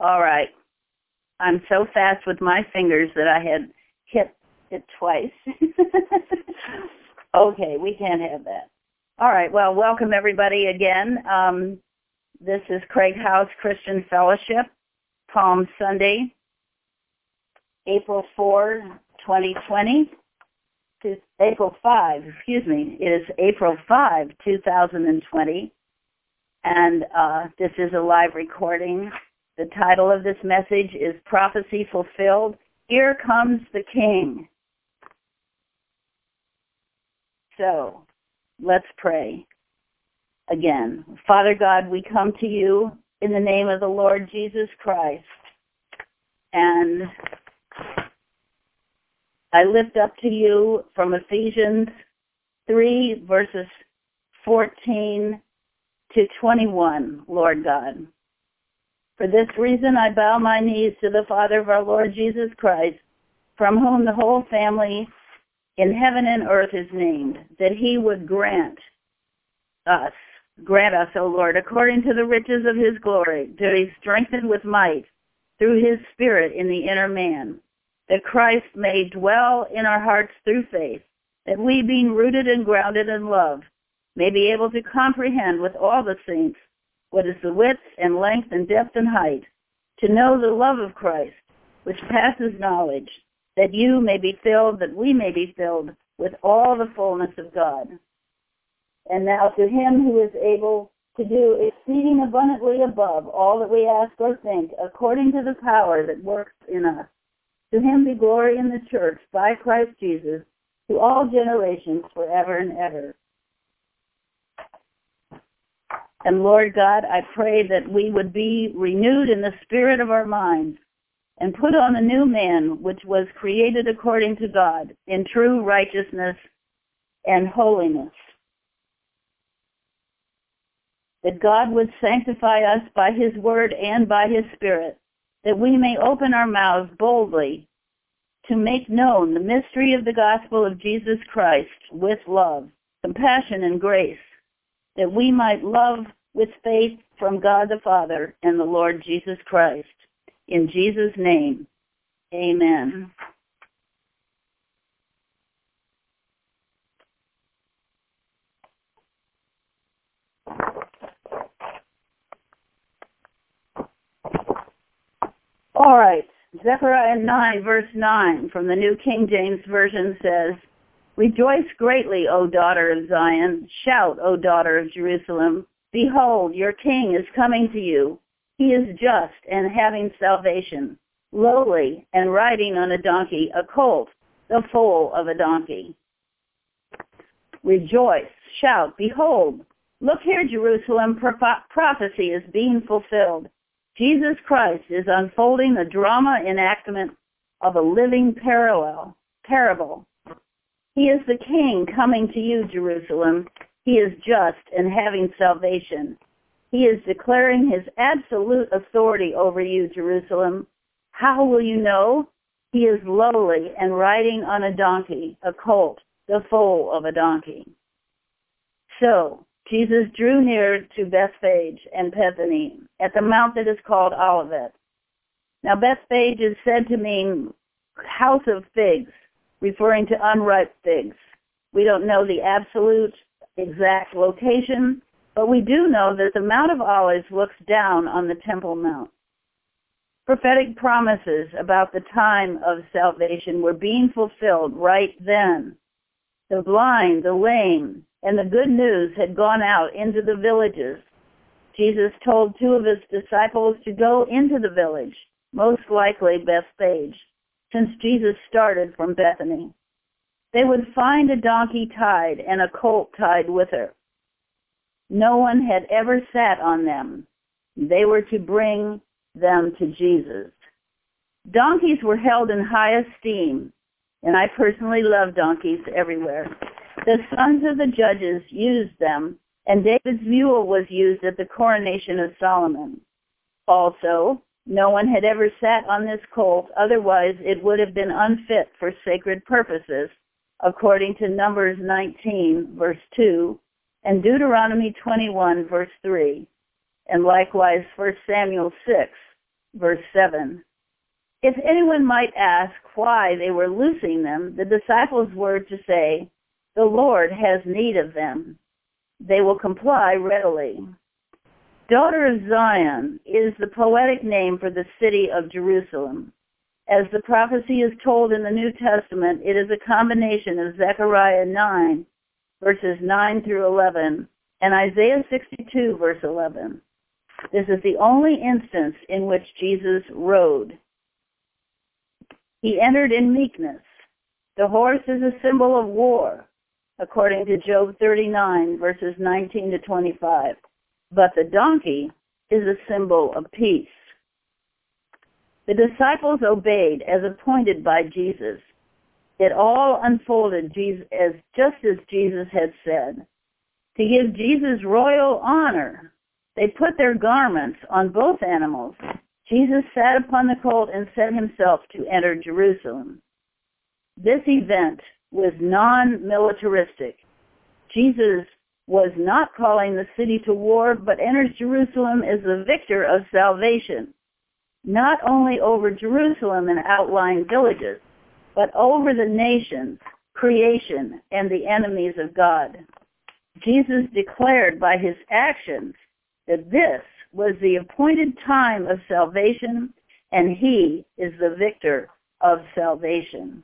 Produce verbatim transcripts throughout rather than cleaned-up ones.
All right. I'm so fast with my fingers that I had hit it twice. Okay, we can't have that. All right, well, welcome everybody again. Um, this is Craig House Christian Fellowship, Palm Sunday, April fourth, twenty twenty. April fifth, excuse me. It is April fifth, two thousand twenty, and uh, this is a live recording. The title of this message is Prophecy Fulfilled. Here Comes the King. So, let's pray again. Father God, we come to you in the name of the Lord Jesus Christ, and I lift up to you from Ephesians three, verses fourteen to twenty-one, Lord God. For this reason I bow my knees to the Father of our Lord Jesus Christ, from whom the whole family in heaven and earth is named, that he would grant us, grant us, O Lord, according to the riches of his glory, to be strengthened with might through his Spirit in the inner man, that Christ may dwell in our hearts through faith, that we, being rooted and grounded in love, may be able to comprehend with all the saints what is the width and length and depth and height, to know the love of Christ, which passes knowledge, that you may be filled, that we may be filled with all the fullness of God. And now to him who is able to do exceeding abundantly above all that we ask or think, according to the power that works in us, to him be glory in the church by Christ Jesus, to all generations forever and ever. And Lord God, I pray that we would be renewed in the spirit of our minds and put on the new man, which was created according to God, in true righteousness and holiness. That God would sanctify us by his word and by his Spirit, that we may open our mouths boldly to make known the mystery of the gospel of Jesus Christ with love, compassion, and grace, that we might love with faith from God the Father and the Lord Jesus Christ. In Jesus' name, amen. All right, Zechariah nine, verse nine from the New King James Version says, Rejoice greatly, O daughter of Zion. Shout, O daughter of Jerusalem. Behold, your king is coming to you. He is just and having salvation, lowly and riding on a donkey, a colt, the foal of a donkey. Rejoice, shout, behold, look here, Jerusalem, prophecy is being fulfilled. Jesus Christ is unfolding the drama enactment of a living parallel, parable. He is the king coming to you, Jerusalem. He is just and having salvation. He is declaring his absolute authority over you, Jerusalem. How will you know? He is lowly and riding on a donkey, a colt, the foal of a donkey. So, Jesus drew near to Bethphage and Bethany at the mount that is called Olivet. Now, Bethphage is said to mean house of figs, referring to unripe figs. We don't know the absolute exact location, but we do know that the Mount of Olives looks down on the Temple Mount. Prophetic promises about the time of salvation were being fulfilled right then. The blind, the lame, and the good news had gone out into the villages. Jesus told two of his disciples to go into the village, most likely Bethphage, since Jesus started from Bethany. They would find a donkey tied and a colt tied with her. No one had ever sat on them. They were to bring them to Jesus. Donkeys were held in high esteem, and I personally love donkeys everywhere. The sons of the judges used them, and David's mule was used at the coronation of Solomon. Also, no one had ever sat on this colt, otherwise it would have been unfit for sacred purposes, according to Numbers nineteen, verse two, and Deuteronomy twenty-one, verse three, and likewise First Samuel six, verse seven. If anyone might ask why they were loosing them, the disciples were to say, "The Lord has need of them." They will comply readily. Daughter of Zion is the poetic name for the city of Jerusalem. As the prophecy is told in the New Testament, it is a combination of Zechariah nine, verses nine through eleven, and Isaiah sixty-two, verse eleven. This is the only instance in which Jesus rode. He entered in meekness. The horse is a symbol of war, according to Job thirty-nine, verses nineteen to twenty-five. But the donkey is a symbol of peace. The disciples obeyed as appointed by Jesus. It all unfolded as just as Jesus had said. To give Jesus royal honor, they put their garments on both animals. Jesus sat upon the colt and set himself to enter Jerusalem. This event was non-militaristic. Jesus was not calling the city to war, but enters Jerusalem as the victor of salvation, not only over Jerusalem and outlying villages, but over the nations, creation, and the enemies of God. Jesus declared by his actions that this was the appointed time of salvation, and he is the victor of salvation.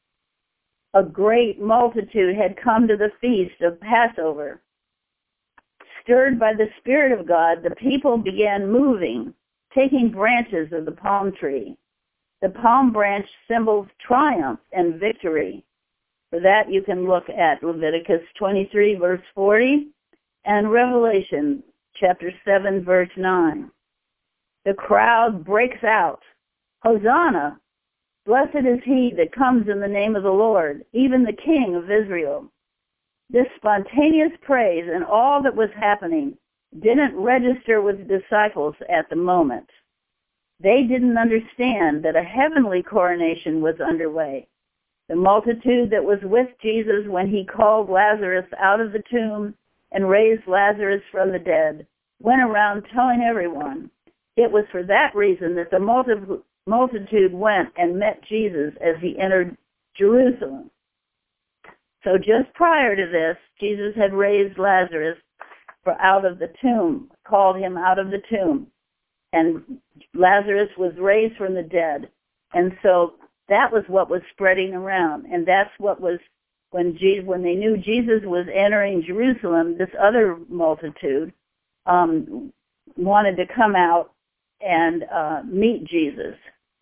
A great multitude had come to the feast of Passover. Stirred by the Spirit of God, the people began moving, taking branches of the palm tree. The palm branch symbols triumph and victory. For that, you can look at Leviticus twenty-three, verse forty, and Revelation chapter seven, verse nine. The crowd breaks out. Hosanna! Blessed is he that comes in the name of the Lord, even the King of Israel. This spontaneous praise and all that was happening didn't register with the disciples at the moment. They didn't understand that a heavenly coronation was underway. The multitude that was with Jesus when he called Lazarus out of the tomb and raised Lazarus from the dead went around telling everyone. It was for that reason that the multi- multitude went and met Jesus as he entered Jerusalem. So just prior to this, Jesus had raised Lazarus for out of the tomb, called him out of the tomb. And Lazarus was raised from the dead. And so that was what was spreading around. And that's what was, when Jesus, when they knew Jesus was entering Jerusalem, this other multitude um, wanted to come out and uh, meet Jesus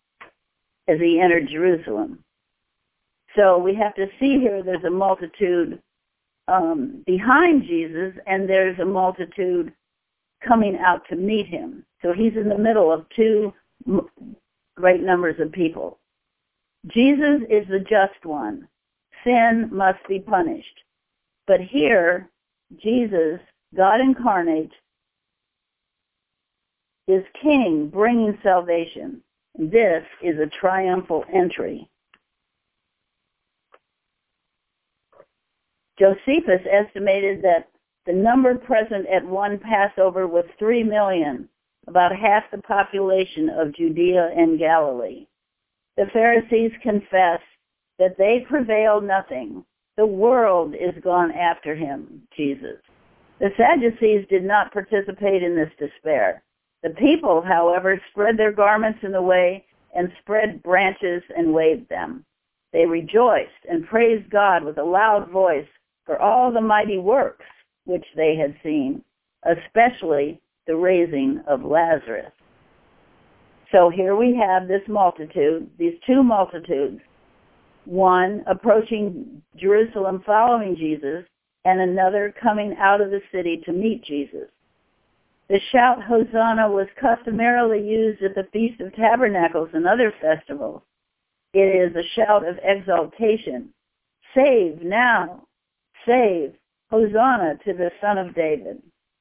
as he entered Jerusalem. So we have to see here there's a multitude um, behind Jesus, and there's a multitude coming out to meet him. So he's in the middle of two m- great numbers of people. Jesus is the just one. Sin must be punished. But here, Jesus, God incarnate, is King, bringing salvation. This is a triumphal entry. Josephus estimated that the number present at one Passover was three million, about half the population of Judea and Galilee. The Pharisees confess that they prevail nothing. The world is gone after him, Jesus. The Sadducees did not participate in this despair. The people, however, spread their garments in the way and spread branches and waved them. They rejoiced and praised God with a loud voice for all the mighty works which they had seen, especially the raising of Lazarus. So here we have this multitude, these two multitudes, one approaching Jerusalem following Jesus, and another coming out of the city to meet Jesus. The shout Hosanna was customarily used at the Feast of Tabernacles and other festivals. It is a shout of exaltation. Save now! Save! Hosanna to the Son of David.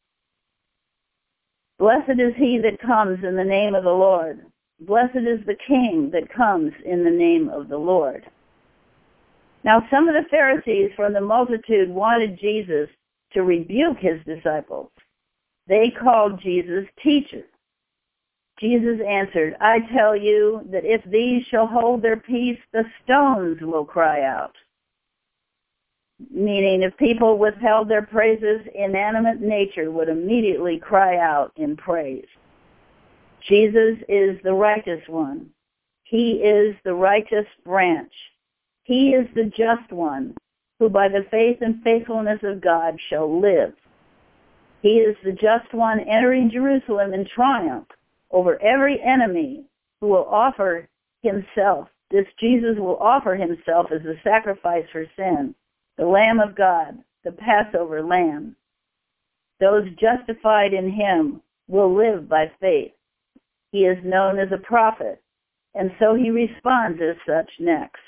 Blessed is he that comes in the name of the Lord. Blessed is the King that comes in the name of the Lord. Now some of the Pharisees from the multitude wanted Jesus to rebuke his disciples. They called Jesus teacher. Jesus answered, I tell you that if these shall hold their peace, the stones will cry out. Meaning, if people withheld their praises, inanimate nature would immediately cry out in praise. Jesus is the righteous one. He is the righteous branch. He is the just one, who by the faith and faithfulness of God shall live. He is the just one entering Jerusalem in triumph over every enemy, who will offer himself. This Jesus will offer himself as a sacrifice for sin, the Lamb of God, the Passover Lamb. Those justified in him will live by faith. He is known as a prophet, and so he responds as such next.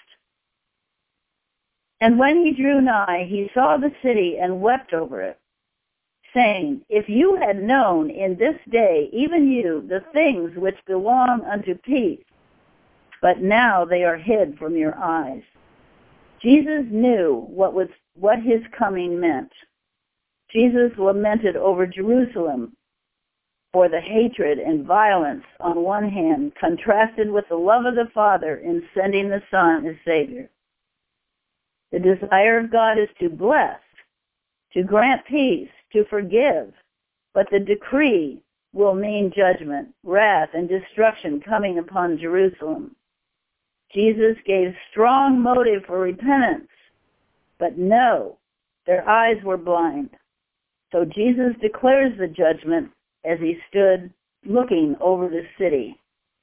And when he drew nigh, he saw the city and wept over it, saying, If you had known in this day, even you, the things which belong unto peace, but now they are hid from your eyes. Jesus knew what was what his coming meant. Jesus lamented over Jerusalem for the hatred and violence on one hand, contrasted with the love of the Father in sending the Son as Savior. The desire of God is to bless, to grant peace, to forgive, but the decree will mean judgment, wrath, and destruction coming upon Jerusalem. Jesus gave strong motive for repentance, but no, their eyes were blind. So Jesus declares the judgment as he stood looking over the city.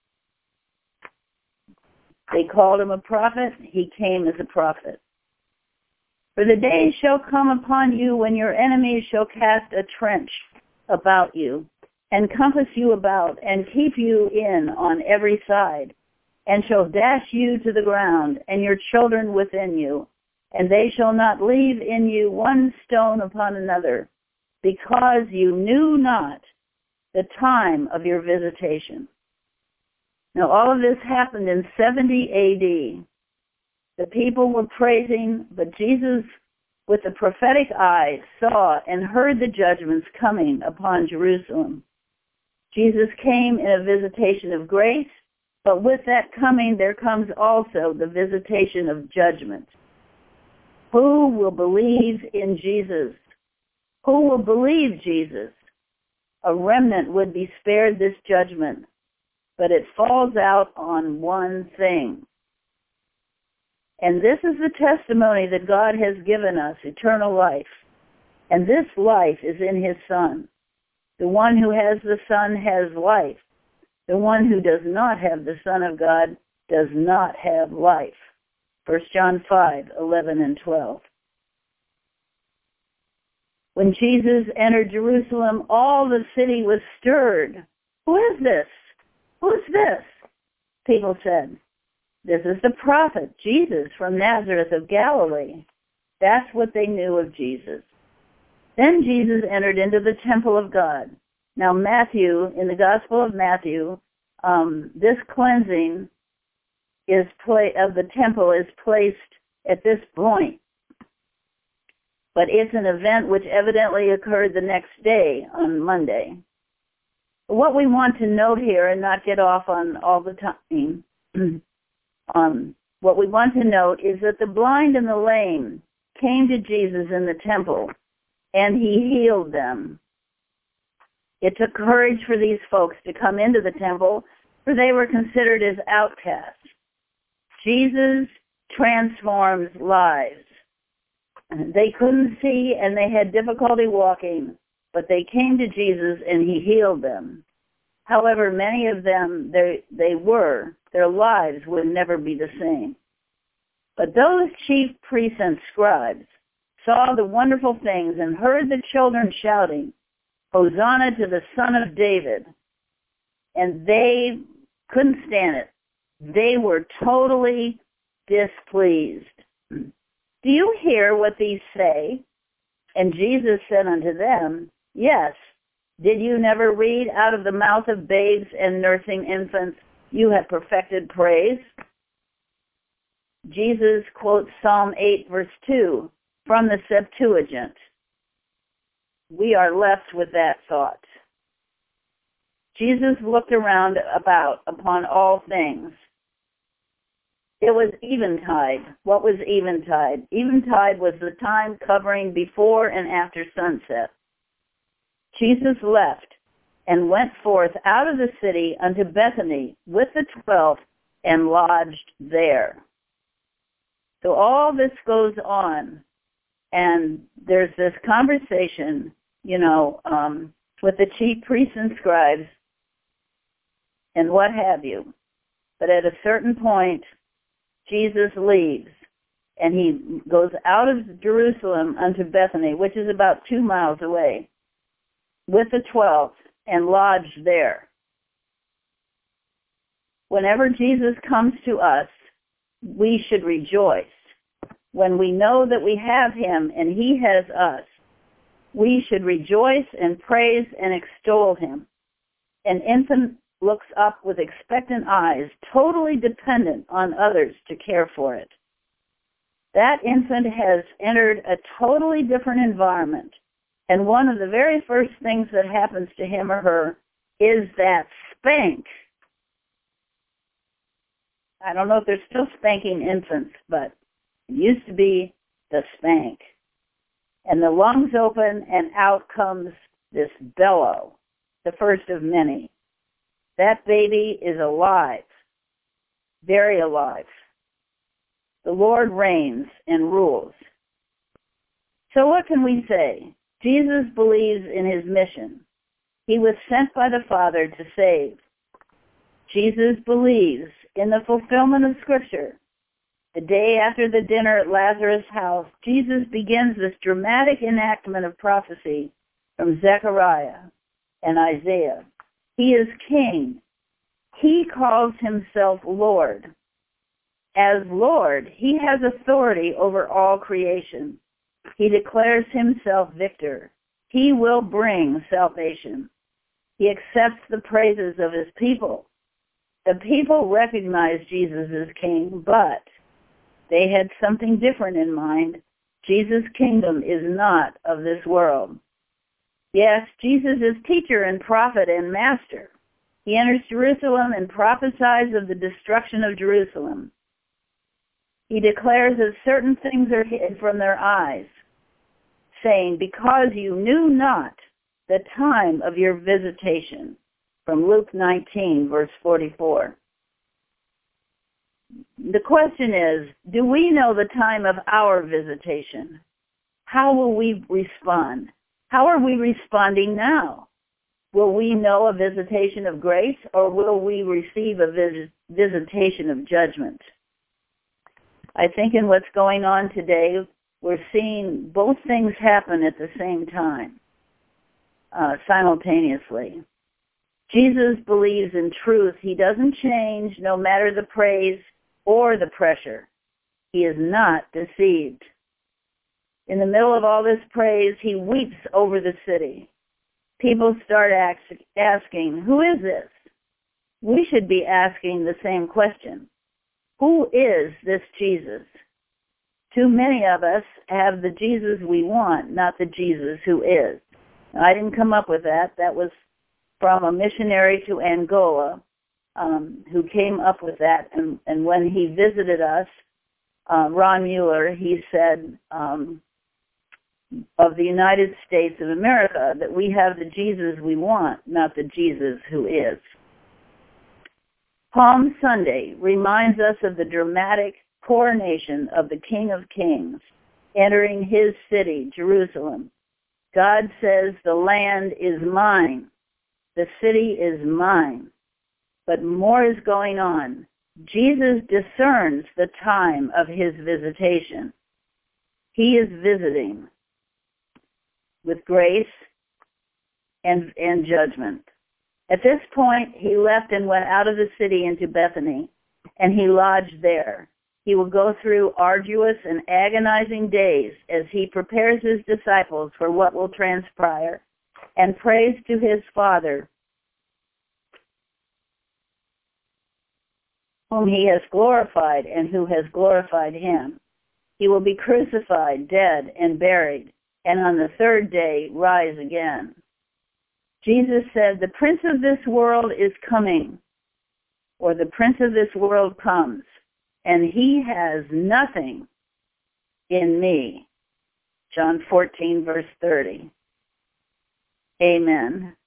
They called him a prophet. He came as a prophet. For the days shall come upon you when your enemies shall cast a trench about you, and compass you about, and keep you in on every side, and shall dash you to the ground, and your children within you, and they shall not leave in you one stone upon another, because you knew not the time of your visitation. Now all of this happened in seventy A D. The people were praising, but Jesus, with the prophetic eye, saw and heard the judgments coming upon Jerusalem. Jesus came in a visitation of grace, but with that coming there comes also the visitation of judgment. Who will believe in Jesus? Who will believe Jesus? A remnant would be spared this judgment, but it falls out on one thing. And this is the testimony that God has given us, eternal life. And this life is in his Son. The one who has the Son has life. The one who does not have the Son of God does not have life. First John five, eleven and twelve. When Jesus entered Jerusalem, all the city was stirred. Who is this? Who is this? People said, This is the prophet, Jesus from Nazareth of Galilee. That's what they knew of Jesus. Then Jesus entered into the temple of God. Now Matthew, in the Gospel of Matthew, um, this cleansing is pla- of the temple is placed at this point. But it's an event which evidently occurred the next day, on Monday. What we want to note here, and not get off on all the time, um, what we want to note is that the blind and the lame came to Jesus in the temple, and he healed them. It took courage for these folks to come into the temple, for they were considered as outcasts. Jesus transforms lives. They couldn't see and they had difficulty walking, but they came to Jesus and he healed them. However, many of them, they, they were, their lives would never be the same. But those chief priests and scribes saw the wonderful things and heard the children shouting, Hosanna to the Son of David. And they couldn't stand it. They were totally displeased. Do you hear what these say? And Jesus said unto them, Yes. Did you never read, out of the mouth of babes and nursing infants, you have perfected praise? Jesus quotes Psalm eight, verse two, from the Septuagint. We are left with that thought. Jesus looked around about upon all things. It was eventide. What was eventide? Eventide was the time covering before and after sunset. Jesus left and went forth out of the city unto Bethany with the twelve and lodged there. So all this goes on, and there's this conversation, you know, um, with the chief priests and scribes and what have you. But at a certain point, Jesus leaves, and he goes out of Jerusalem unto Bethany, which is about two miles away, with the twelve, and lodged there. Whenever Jesus comes to us, we should rejoice. When we know that we have him and he has us, we should rejoice and praise and extol him. An infant looks up with expectant eyes, totally dependent on others to care for it. That infant has entered a totally different environment, and one of the very first things that happens to him or her is that spank. I don't know if they're still spanking infants, but it used to be the spank. And the lungs open, and out comes this bellow, the first of many. That baby is alive, very alive. The Lord reigns and rules. So what can we say? Jesus believes in his mission. He was sent by the Father to save. Jesus believes in the fulfillment of Scripture. The day after the dinner at Lazarus' house, Jesus begins this dramatic enactment of prophecy from Zechariah and Isaiah. He is king. He calls himself Lord. As Lord, he has authority over all creation. He declares himself victor. He will bring salvation. He accepts the praises of his people. The people recognize Jesus as king, but they had something different in mind. Jesus' kingdom is not of this world. Yes, Jesus is teacher and prophet and master. He enters Jerusalem and prophesies of the destruction of Jerusalem. He declares that certain things are hid from their eyes, saying, because you knew not the time of your visitation, from Luke nineteen, verse forty-four. The question is, do we know the time of our visitation? How will we respond? How are we responding now? Will we know a visitation of grace, or will we receive a vis- visitation of judgment? I think in what's going on today, we're seeing both things happen at the same time, uh, simultaneously. Jesus believes in truth. He doesn't change no matter the praise or the pressure. He is not deceived. In the middle of all this praise, he weeps over the city. People start ask, asking, who is this? We should be asking the same question. Who is this Jesus? Too many of us have the Jesus we want, not the Jesus who is. Now, I didn't come up with that. That was from a missionary to Angola um, who came up with that. And, and when he visited us, uh, Ron Mueller, he said um, of the United States of America that we have the Jesus we want, not the Jesus who is. Palm Sunday reminds us of the dramatic coronation of the King of Kings, entering his city, Jerusalem. God says, the land is mine. The city is mine. But more is going on. Jesus discerns the time of his visitation. He is visiting with grace and, and judgment. At this point, he left and went out of the city into Bethany, and he lodged there. He will go through arduous and agonizing days as he prepares his disciples for what will transpire, and prays to his Father, whom he has glorified and who has glorified him. He will be crucified, dead, and buried, and on the third day rise again. Jesus said, the prince of this world is coming, or the prince of this world comes, and he has nothing in me. John fourteen, verse thirty. Amen.